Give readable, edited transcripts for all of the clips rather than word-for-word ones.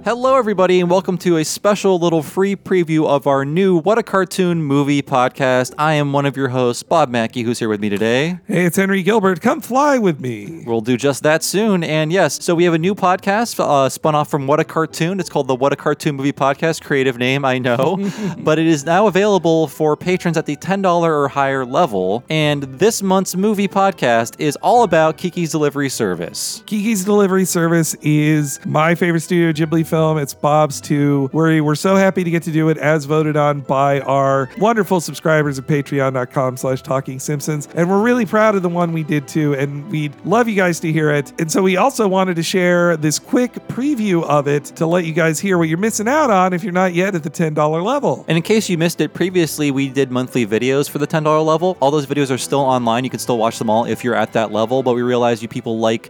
Hello, everybody, and welcome to a special little free preview of our new What a Cartoon movie podcast. I am one of your hosts, Bob Mackey, who's here with me today. Hey, it's Henry Gilbert. Come fly with me. We'll do just that soon. And yes, so we have a new podcast spun off from What a Cartoon. It's called the What a Cartoon Movie Podcast. Creative name, I know. But it is now available for patrons at the $10 or higher level. And this month's movie podcast is all about Kiki's Delivery Service. Kiki's Delivery Service is my favorite Studio Ghibli film. It's Bob's too. We're so happy to get to do it as voted on by our wonderful subscribers at patreon.com/Talking Simpsons. And we're really proud of the one we did too. And we'd love you guys to hear it. And so we also wanted to share this quick preview of it to let you guys hear what you're missing out on if you're not yet at the $10 level. And in case you missed it, previously we did monthly videos for the $10 level. All those videos are still online. You can still watch them all if you're at that level. But we realize you people like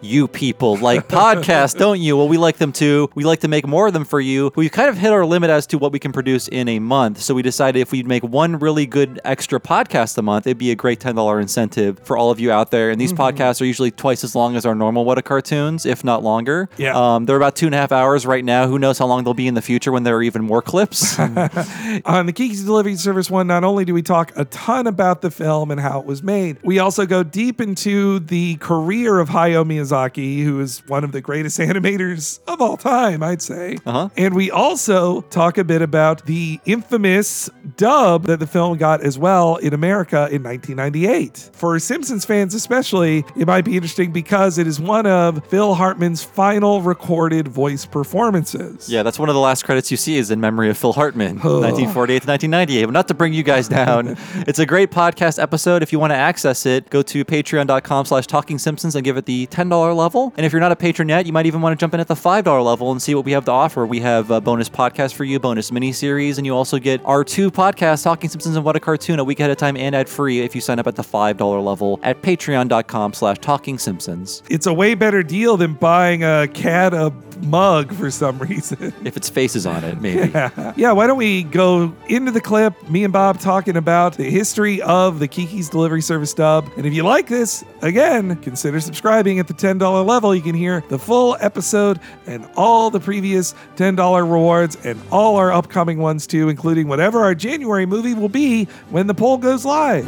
podcasts, don't you? Well, we like them too. We like to make more of them for you. We kind of hit our limit as to what we can produce in a month. So we decided if we'd make one really good extra podcast a month, it'd be a great $10 incentive for all of you out there. And these podcasts are usually twice as long as our normal What a Cartoons, if not longer. Yeah. They're about 2.5 hours right now. Who knows how long they'll be in the future when there are even more clips. On the Kiki's Delivery Service one, not only do we talk a ton about the film and how it was made, we also go deep into the career of Hayao Miyazaki, who is one of the greatest animators of all time, I'd say. And we also talk a bit about the infamous dub that the film got as well in America in 1998. For Simpsons fans especially, it might be interesting because it is one of Phil Hartman's final recorded voice performances. Yeah, that's one of the last credits you see is in memory of Phil Hartman, 1948 to 1998. But not to bring you guys down, it's a great podcast episode. If you want to access it, go to patreon.com/Talking Simpsons and give it the $10 level. And if you're not a patron yet, you might even want to jump in at the $5 level and see what we have to offer. We have a bonus podcast for you, bonus mini-series, and you also get our 2 podcasts, Talking Simpsons and What a Cartoon, a week ahead of time and ad-free if you sign up at the $5 level at patreon.com/Talking Simpsons. It's a way better deal than buying a cat a mug for some reason. If its face is on it, maybe. Yeah, why don't we go into the clip, me and Bob talking about the history of the Kiki's Delivery Service dub. And if you like this, again, consider subscribing at the $10 level. You can hear the full episode and all the previous $10 rewards and all our upcoming ones too, including whatever our January movie will be when the poll goes live.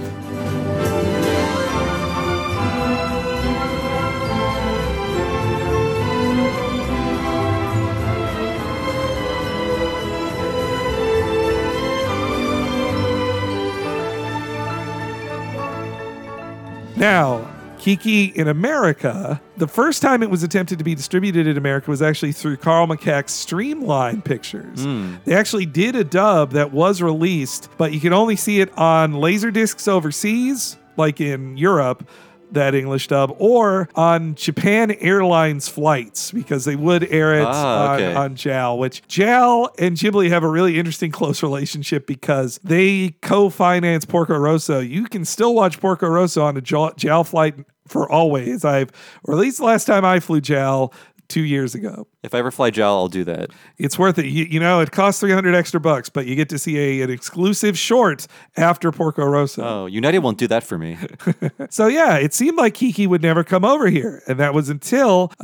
Now, Kiki in America, the first time it was attempted to be distributed in America was actually through Carl McCack's Streamline Pictures. They actually did a dub that was released, but you can only see it on Laserdiscs overseas, like in Europe, that English dub, or on Japan Airlines flights, because they would air it on JAL, which JAL and Ghibli have a really interesting close relationship because they co-finance Porco Rosso. You can still watch Porco Rosso on a JAL flight for always. Or at least the last time I flew JAL 2 years ago. If I ever fly JAL, I'll do that. It's worth it. You know, it costs $300 extra, but you get to see an exclusive short after Porco Rosso. Oh, United won't do that for me. So yeah, it seemed like Kiki would never come over here. And that was until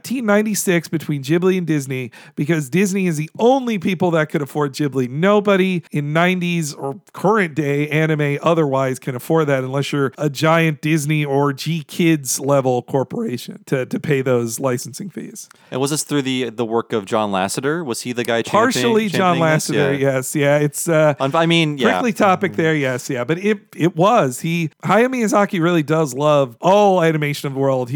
1996 between Ghibli and Disney, because Disney is the only people that could afford Ghibli. Nobody in 90s or current day anime otherwise can afford that unless you're a giant Disney or G-Kids level corporation to pay those licensing fees. And was this through the work of John Lasseter? Was he the guy Partially John Lasseter, yes. Yeah, it's prickly topic there, yes, yeah. But it was. Hayao Miyazaki really does love all animation of the world.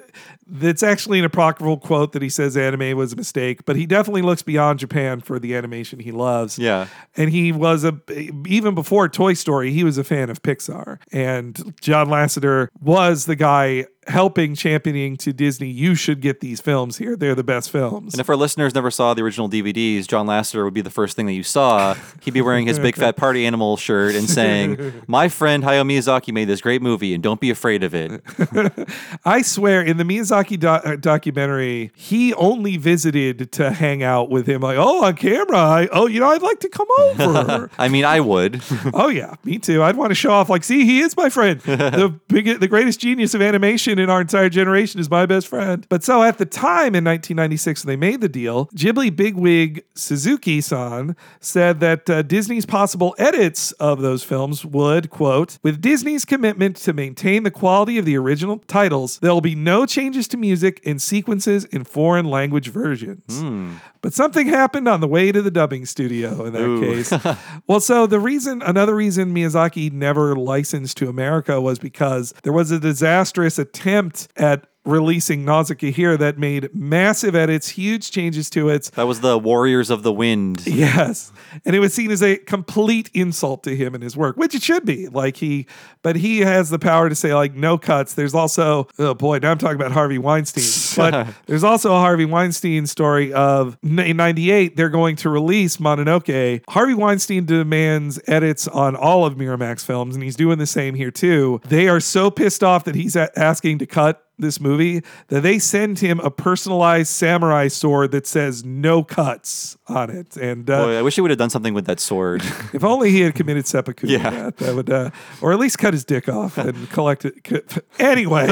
That's actually an apocryphal quote that he says anime was a mistake, but he definitely looks beyond Japan for the animation he loves. Yeah. And he was even before Toy Story, he was a fan of Pixar. And John Lasseter was the guy championing to Disney, you should get these films here. They're the best films. And if our listeners never saw the original DVDs, John Lasseter would be the first thing that you saw. He'd be wearing his big fat party animal shirt and saying, "My friend Hayao Miyazaki made this great movie and don't be afraid of it." I swear, in the Miyazaki Miyazaki documentary, he only visited to hang out with him. Like, oh, on camera, I'd like to come over. I mean, I would. Oh yeah, me too. I'd want to show off. Like, see, he is my friend. The greatest genius of animation in our entire generation is my best friend. But so at the time in 1996, when they made the deal, Ghibli bigwig Suzuki-san said that Disney's possible edits of those films would, quote, with Disney's commitment to maintain the quality of the original titles, there will be no changes to music and sequences in foreign language versions. But something happened on the way to the dubbing studio in that case. Well, so another reason Miyazaki never licensed to America was because there was a disastrous attempt at releasing Nausicaa here that made massive edits, huge changes to it. That was the Warriors of the Wind. Yes. And it was seen as a complete insult to him and his work, which it should be. But he has the power to say, like, no cuts. There's also, oh boy, now I'm talking about Harvey Weinstein. But there's also a Harvey Weinstein story of, in 98, they're going to release Mononoke. Harvey Weinstein demands edits on all of Miramax films, and he's doing the same here too. They are so pissed off that he's asking to cut this movie that they send him a personalized samurai sword that says no cuts on it. And boy, I wish he would have done something with that sword. If only he had committed seppuku. Yeah. That would, or at least cut his dick off and collect it. Anyway,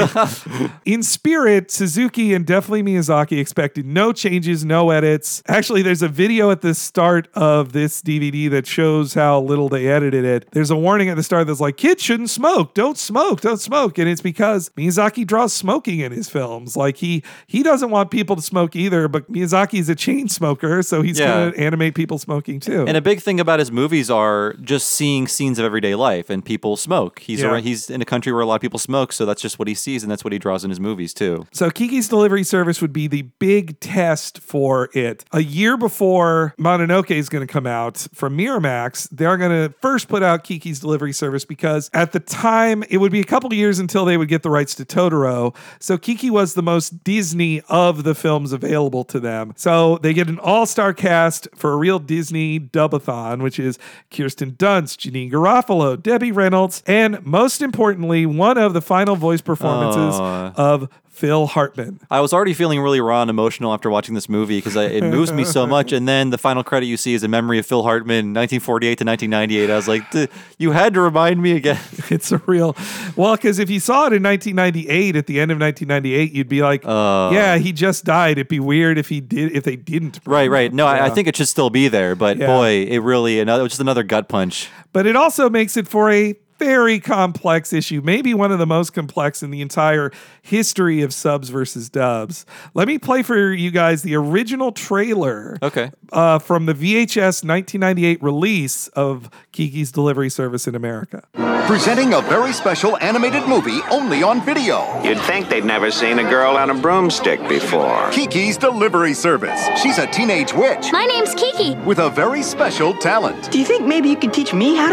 in spirit, Suzuki and definitely Miyazaki expected no changes, no edits. Actually, there's a video at the start of this DVD that shows how little they edited it. There's a warning at the start that's like, kids shouldn't smoke. Don't smoke. Don't smoke. And it's because Miyazaki draws smoking in his films. Like he doesn't want people to smoke either, but Miyazaki's a chain smoker, so he's going to animate people smoking too. And a big thing about his movies are just seeing scenes of everyday life, and people smoke. He's in a country where a lot of people smoke, so that's just what he sees, and that's what he draws in his movies too. So Kiki's Delivery Service would be the big test for it. A year before Mononoke is going to come out from Miramax, they're going to first put out Kiki's Delivery Service because at the time, it would be a couple years until they would get the rights to Totoro. So Kiki was the most Disney of the films available to them. So they get an all-star cast for a real Disney dub-a-thon, which is Kirsten Dunst, Janine Garofalo, Debbie Reynolds, and most importantly, one of the final voice performances of Phil Hartman. I was already feeling really raw and emotional after watching this movie because it moves me so much. And then the final credit you see is a memory of Phil Hartman, 1948 to 1998. I was like, you had to remind me again. It's a real... Well, because if you saw it in 1998, at the end of 1998, you'd be like, yeah, he just died. It'd be weird if they didn't. Right. No, I think it should still be there. But boy, it really... just another gut punch. But it also makes it for a very complex issue, maybe one of the most complex in the entire history of subs versus dubs. Let me play for you guys the original trailer from the VHS 1998 release of Kiki's Delivery Service in America. Presenting a very special animated movie only on video. You'd think they'd never seen a girl on a broomstick before. Kiki's Delivery Service. She's a teenage witch. My name's Kiki. With a very special talent. Do you think maybe you could teach me how to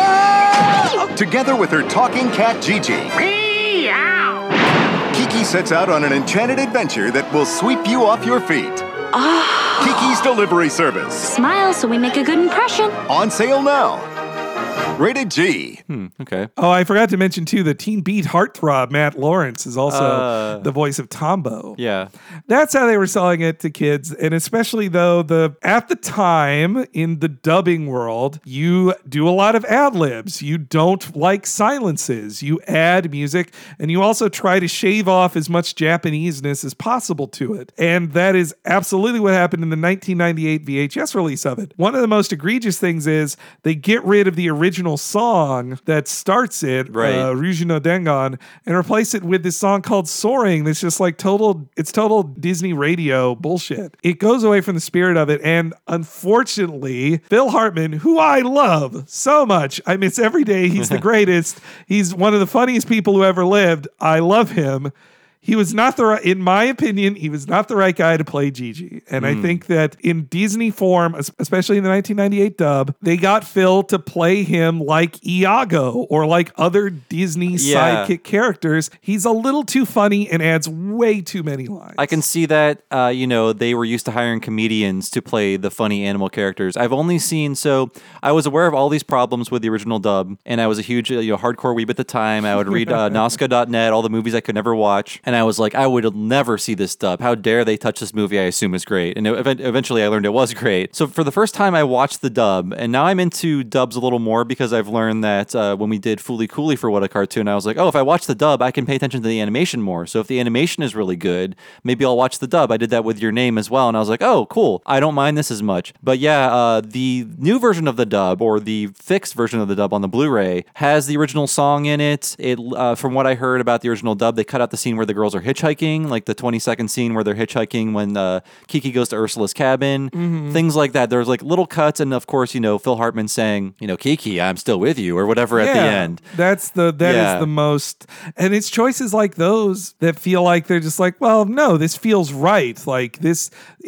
fly? Together with her talking cat, Gigi. Meow. Kiki sets out on an enchanted adventure that will sweep you off your feet. Kiki's Delivery Service. Smile so we make a good impression. On sale now. Rated G. Okay. Oh, I forgot to mention, too, the Teen Beat heartthrob, Matt Lawrence, is also the voice of Tombo. Yeah. That's how they were selling it to kids. And especially, though, at the time, in the dubbing world, you do a lot of ad-libs. You don't like silences. You add music, and you also try to shave off as much Japanese-ness as possible to it. And that is absolutely what happened in the 1998 VHS release of it. One of the most egregious things is they get rid of the original song that starts it, Ryuji no Dengon, and replace it with this song called Soaring. That's just like total Disney radio bullshit. It goes away from the spirit of it, and unfortunately, Phil Hartman, who I love so much, I miss every day, he's the greatest. He's one of the funniest people who ever lived. I love him. He was not in my opinion, he was not the right guy to play Gigi. And I think that in Disney form, especially in the 1998 dub, they got Phil to play him like Iago or like other Disney sidekick characters. He's a little too funny and adds way too many lines. I can see that, they were used to hiring comedians to play the funny animal characters. I've only seen, I was aware of all these problems with the original dub, and I was a huge hardcore weeb at the time. I would read Nausicaa.net, all the movies I could never watch. And And I was like, I would never see this dub. How dare they touch this movie I assume is great. And eventually I learned it was great. So for the first time I watched the dub, and now I'm into dubs a little more because I've learned that when we did Fooly Cooley for What a Cartoon, I was like, oh, if I watch the dub, I can pay attention to the animation more. So if the animation is really good, maybe I'll watch the dub. I did that with Your Name as well, and I was like, oh, cool. I don't mind this as much. But yeah, the new version of the dub, or the fixed version of the dub on the Blu-ray, has the original song in it. From what I heard about the original dub, they cut out the scene where the girls are hitchhiking, like the 20-second scene where they're hitchhiking when Kiki goes to Ursula's cabin, things like that. There's like little cuts, and of course, Phil Hartman saying, Kiki, I'm still with you, or whatever at the end. That is the most, and it's choices like those that feel like they're just like, well, no, this feels right. Like this,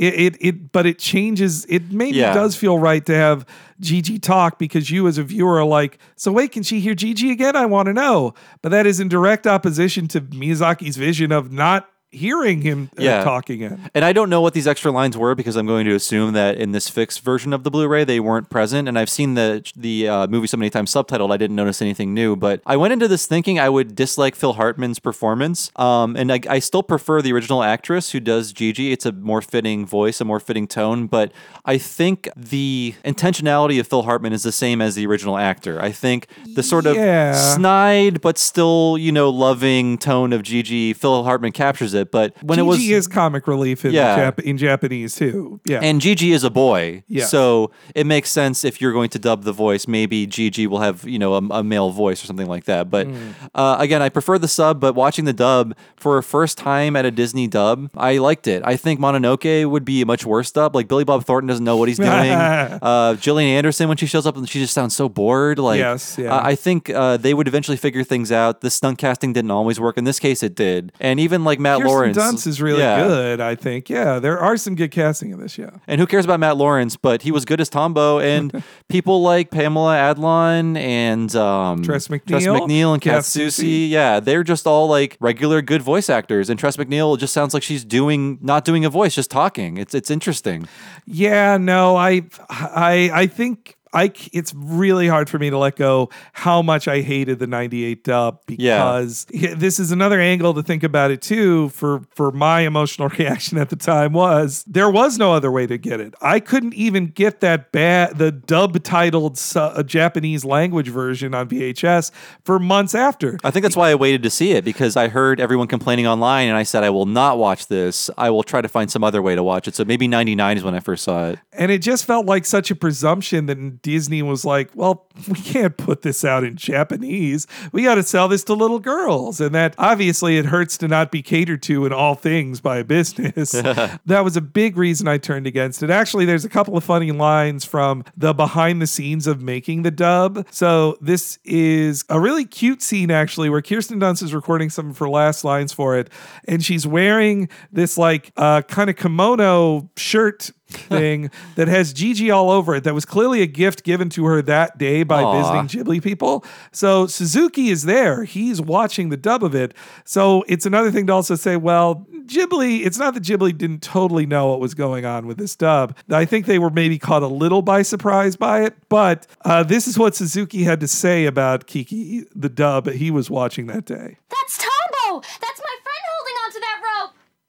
but it changes. It maybe does feel right to have Gigi talk, because you as a viewer are like, so wait, can she hear Gigi again? I want to know. But that is in direct opposition to Miyazaki's vision of not hearing him talking in. And I don't know what these extra lines were, because I'm going to assume that in this fixed version of the Blu-ray they weren't present, and I've seen the movie so many times subtitled I didn't notice anything new. But I went into this thinking I would dislike Phil Hartman's performance, and I still prefer the original actress who does Gigi. It's a more fitting voice, a more fitting tone, but I think the intentionality of Phil Hartman is the same as the original actor. I think the sort of snide but still loving tone of Gigi, Phil Hartman captures it. But when Gigi is comic relief in Japanese too. Yeah. And Gigi is a boy. Yeah. So it makes sense if you're going to dub the voice, maybe Gigi will have, a male voice or something like that. But again, I prefer the sub, but watching the dub for a first time at a Disney dub, I liked it. I think Mononoke would be a much worse dub. Like Billy Bob Thornton doesn't know what he's doing. Gillian Anderson, when she shows up, she just sounds so bored. Like, I think they would eventually figure things out. The stunt casting didn't always work. In this case, it did. And even like Matt Lawrence. Dunst is really good, I think. Yeah, there are some good casting in this, And who cares about Matt Lawrence? But he was good as Tombo, and people like Pamela Adlon and Tress MacNeille and Kat Susi. Yeah, they're just all like regular good voice actors. And Tress MacNeille just sounds like she's not doing a voice, just talking. It's interesting. Yeah, no, I think it's really hard for me to let go how much I hated the 98 dub, because this is another angle to think about it too. For my emotional reaction at the time there was no other way to get it. I couldn't even get the dub titled Japanese language version on VHS for months after. I think that's why I waited to see it, because I heard everyone complaining online, and I said, I will not watch this. I will try to find some other way to watch it. So maybe 99 is when I first saw it. And it just felt like such a presumption that Disney was like, well, we can't put this out in Japanese. We got to sell this to little girls. And that obviously it hurts to not be catered to in all things by a business. That was a big reason I turned against it. Actually, there's a couple of funny lines from the behind the scenes of making the dub. So this is a really cute scene, actually, where Kirsten Dunst is recording some of her last lines for it. And she's wearing this like kind of kimono shirt thing that has Gigi all over it, that was clearly a gift given to her that day by visiting Ghibli people. So Suzuki is there. He's watching the dub of it. So it's another thing to also say, well, Ghibli, it's not that Ghibli didn't totally know what was going on with this dub. I think they were maybe caught a little by surprise by it, but this is what Suzuki had to say about Kiki, the dub he was watching that day. That's Tombo! That's my friend holding onto that rope!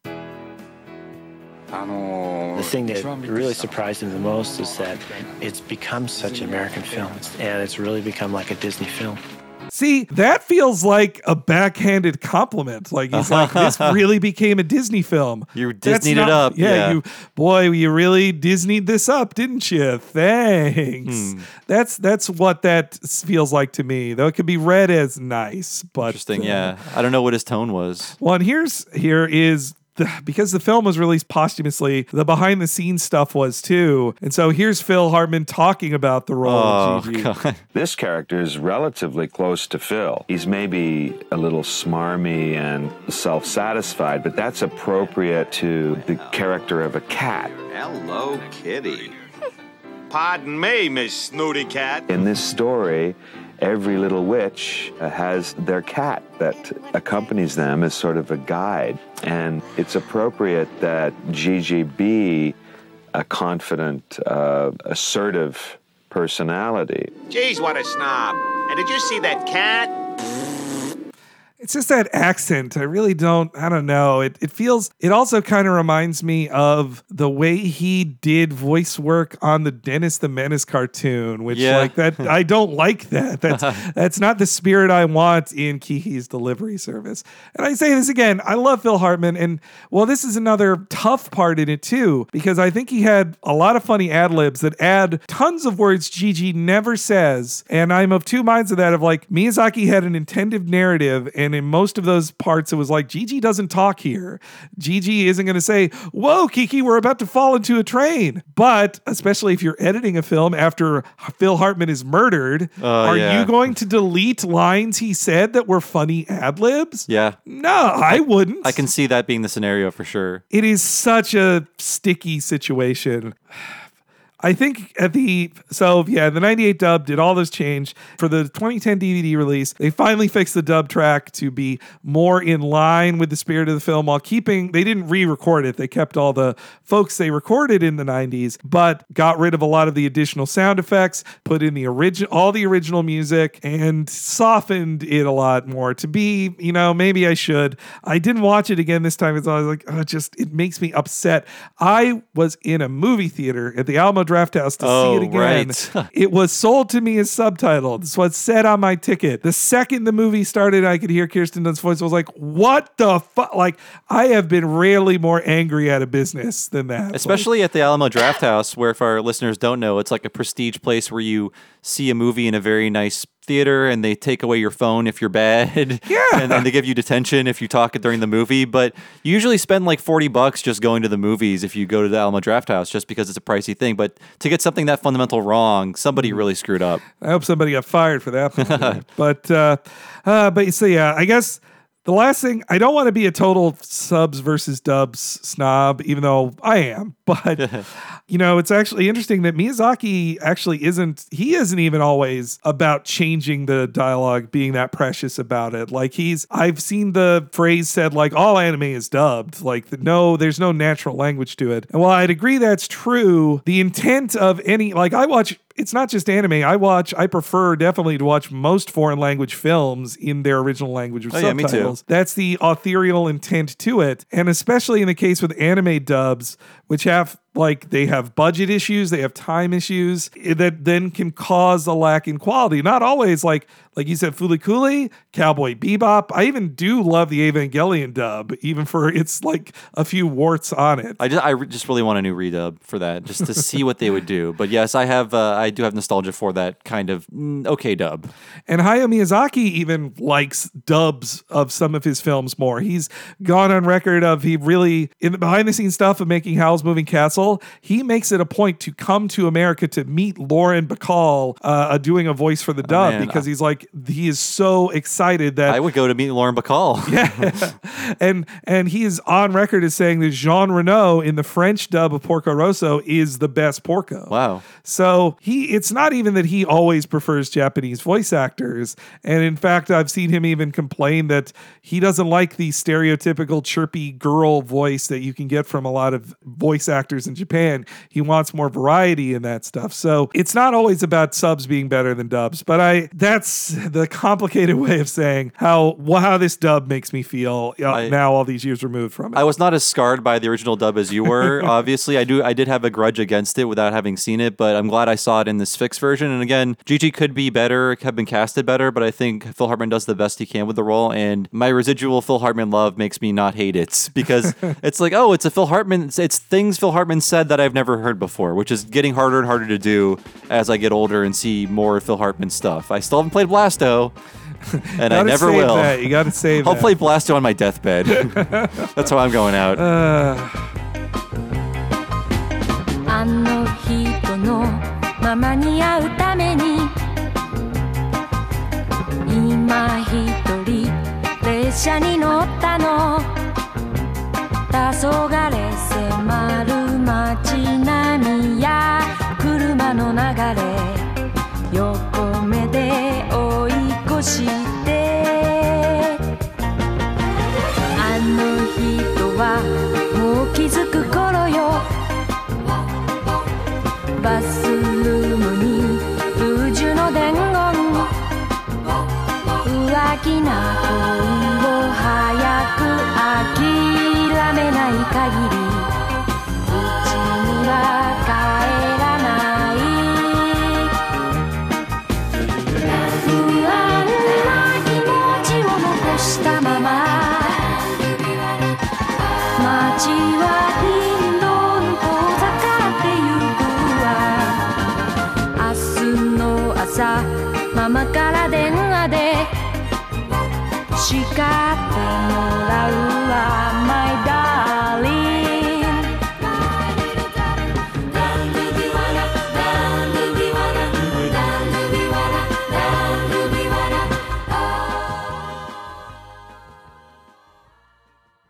The thing that really surprised me the most is that it's become such an American film, and it's really become like a Disney film. See, that feels like a backhanded compliment. Like, he's like, this really became a Disney film. You Disneyed it up. Yeah, you really Disneyed this up, didn't you? Thanks. That's what that feels like to me. Though it could be read as nice, but interesting. Yeah, I don't know what his tone was. Well, and here is. Because the film was released posthumously, the behind the scenes stuff was too. And so here's Phil Hartman talking about the role of Gigi. God. This character is relatively close to Phil. He's maybe a little smarmy and self-satisfied, but that's appropriate to the character of a cat. Hello, kitty. Pardon me, Miss Snooty Cat. In this story, every little witch has their cat that accompanies them as sort of a guide. And it's appropriate that Gigi be a confident, assertive personality. Geez, what a snob. And did you see that cat? It's just that accent. I don't know. It also kind of reminds me of the way he did voice work on the Dennis the Menace cartoon, which I don't like that. That's not the spirit I want in Kiki's Delivery Service. And I say this again, I love Phil Hartman, and this is another tough part in it too, because I think he had a lot of funny ad-libs that add tons of words Gigi never says, and I'm of two minds of that, of like, Miyazaki had an intentive narrative, and in most of those parts it was like, Gigi doesn't talk here. Gigi isn't going to say, whoa, Kiki, we're about to fall into a train. But especially if you're editing a film after Phil Hartman is murdered, are you going to delete lines he said that were funny ad-libs? Yeah. No, I wouldn't. I can see that being the scenario for sure. It is such a sticky situation. I think the 98 dub did all this change. For the 2010 DVD release, they finally fixed the dub track to be more in line with the spirit of the film while they didn't re-record it. They kept all the folks they recorded in the 90s, but got rid of a lot of the additional sound effects, put in all the original music, and softened it a lot more to be, maybe I should. I didn't watch it again this time. I was like, it makes me upset. I was in a movie theater at the Alamo Drafthouse to see it again. Right. It was sold to me as subtitled. That's what said on my ticket. The second the movie started, I could hear Kirsten Dunst's voice. I was like, what the fuck? Like, I have been rarely more angry at a business than that. Especially at the Alamo Drafthouse, where, if our listeners don't know, it's like a prestige place where you see a movie in a very nice theater, and they take away your phone if you're bad. Yeah. And then they give you detention if you talk during the movie. But you usually spend like $40 just going to the movies if you go to the Alamo Drafthouse, just because it's a pricey thing. But to get something that fundamental wrong, somebody really screwed up. I hope somebody got fired for that. But so yeah, I guess the last thing, I don't want to be a total subs versus dubs snob, even though I am. But, it's actually interesting that Miyazaki actually isn't even always about changing the dialogue, being that precious about it. Like, I've seen the phrase said, like, all anime is dubbed. Like, there's no natural language to it. And while I'd agree that's true, the intent of it's not just anime. I prefer definitely to watch most foreign language films in their original language with subtitles. Yeah, me too. That's the ethereal intent to it. And especially in the case with anime dubs, which they have budget issues, they have time issues that then can cause a lack in quality. Not always, like you said, Fooly Cooly, Cowboy Bebop. I even do love the Evangelion dub, even for it's like a few warts on it. I just really want a new redub for that, just to see what they would do. But yes, I do have nostalgia for that kind of okay dub. And Hayao Miyazaki even likes dubs of some of his films more. He's gone on record of in the behind the scenes stuff of making Howl's Moving Castle, he makes it a point to come to America to meet Lauren Bacall doing a voice for the dub, because he's like, he is so excited that I would go to meet Lauren Bacall. Yeah. and he is on record as saying that Jean Reno in the French dub of Porco Rosso is the best Porco. Wow. So it's not even that he always prefers Japanese voice actors. And in fact, I've seen him even complain that he doesn't like the stereotypical chirpy girl voice that you can get from a lot of voice actors in Japan. He wants more variety in that stuff. So it's not always about subs being better than dubs, but that's the complicated way of saying how this dub makes me feel now all these years removed from it. I was not as scarred by the original dub as you were. Obviously, I did have a grudge against it without having seen it, but I'm glad I saw it in this fixed version. And again, Gigi could be better, have been casted better, but I think Phil Hartman does the best he can with the role. And my residual Phil Hartman love makes me not hate it, because it's like, it's a Phil Hartman. It's things Phil Hartman said that I've never heard before, which is getting harder and harder to do as I get older and see more Phil Hartman stuff. I still haven't played Blasto, and I never will. You got to save I'll play Blasto on my deathbed. That's how I'm going out. あの人のままに会うために今一人列車に乗ったの黄昏迫る街並みや車の流れ横目で追い越してあの人はもう気づく頃よバスルームにルージュの伝言浮気な恋諦めない限りうちには帰らない不安な気持ちを残したまま街はどんどん遠ざかってゆくわ明日の朝ママから電話で叱っても